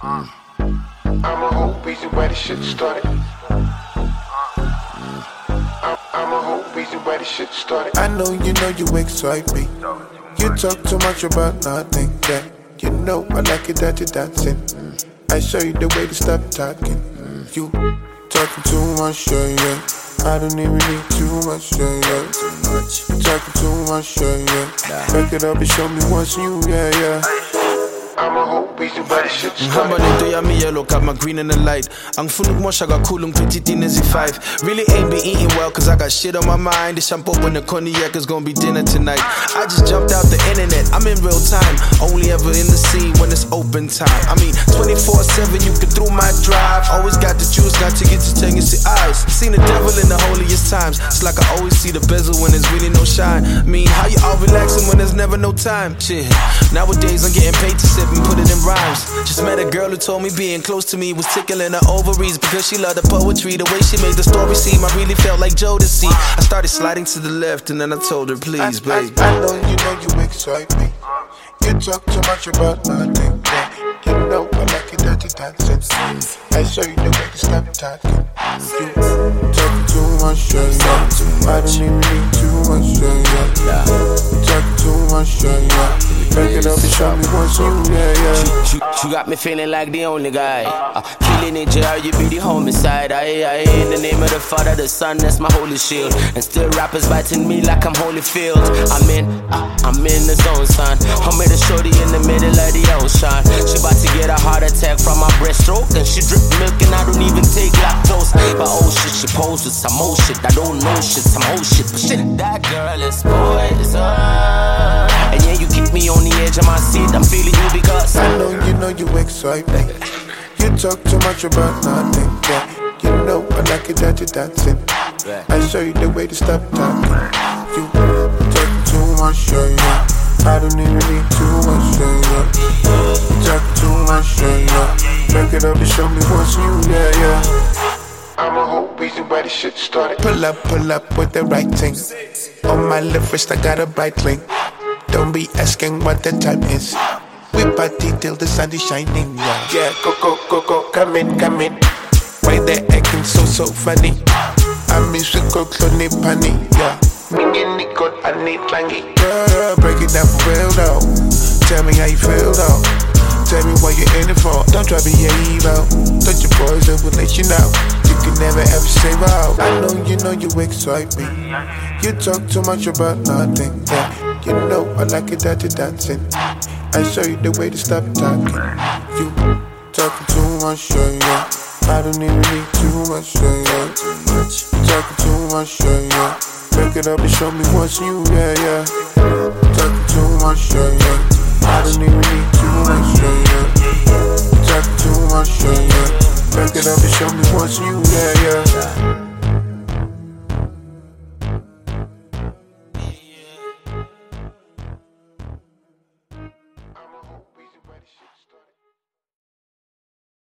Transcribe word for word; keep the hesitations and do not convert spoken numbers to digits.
Mm. I'm a whole reason why this shit started. I'm, I'm a whole reason why this shit started. I know you know you excite me. You talk too much about nothing, yeah. You know I like it that you're dancing. I show you the way to stop talking. You talking too much, yeah, yeah. I don't even need too much, yeah, yeah. You talking too much, yeah, yeah. Back it up and show me what's new, yeah, yeah. I'm a whole reason why this shit started. Ngihamba nento yami yellow, got my green and the light. Angifuna ukumosha kakhulu ngiphethe itinezi five. Really ain't been eating well cause I got shit on my mind. The shampoo and the cognac is gonna be dinner tonight. I just jumped out the internet, I'm in real time. Only ever in the scene when it's open time. I mean twenty-four seven you can through my drive. Always got the juice, got tickets to take and see eyes. Seen the devil in the holiest times. It's like I always see the bezel when there's really no shine. I mean how you all relaxing when there's never no time. Shit, nowadays I'm getting paid to sip and put it in rhymes. Just met a girl who told me being close to me was tickling her ovaries because she loved the poetry. The way she made the story seem, I really felt like Jodeci. I started sliding to the left and then I told her, please, I, babe. I, I know you know you excite me. You talk too much about nothing, yeah. You know I like it that you're dancing. I show you the way to stop talking. You talk too much, yeah, yeah. I don't even need too much, yeah, yeah. You talk too much, yeah, yeah. Back it up and show me what's new, yeah, yeah. You, you, you got me feeling like the only guy. uh, Killing it, J R, you be the homicide. I, I, in the name of the Father, the Son, that's my holy shield. And still rappers biting me like I'm Holyfield. I'm in, uh, I'm in the zone, son. I'm with a shorty in the middle of the ocean. She about to get a heart attack from my breaststroke. And she drip milk and I don't even take lactose. But oh shit, she posed with some old shit. I don't know shit, some old shit. But shit, that girl is poison. And yeah, you keep me on the edge of my seat. I'm feeling you because I know you know you excite me. You talk too much about nothing, yeah. You know I like it that you're dancing. I show you the way to stop talking. You talk too much, yeah, yeah. I don't even need too much, yeah, yeah. You talk too much, yeah, yeah. Back it up and show me what's new, yeah, yeah. I'm a whole reason why this shit started. Pull up, pull up with the right thing. On my left wrist I got a bright link. Don't be asking what the time is. We party till the sun is shining, yeah. Yeah, go, go, go, go, come in, come in. Why they acting so, so funny? I miss you, go, clone, funny, yeah. Me and Nico, I need langy. Yeah, break it down for real, though. Tell me how you feel, though. Tell me what you're in it for. Don't try to be evil. Touch your boys, I will let you know. You can never ever say wow. I know you know you excite me. You talk too much about nothing, yeah. You know I like it that you're dancing. I show you the way to stop talking. You talking too much, yeah, yeah. I don't even need too much, yeah, yeah. You talking too much, yeah, yeah. Break it up and show me what's new, yeah, yeah. Talking too much, yeah, yeah. I don't even need too much, yeah, yeah. You talking too much, yeah, yeah. Break it up and show me what's new, yeah, yeah.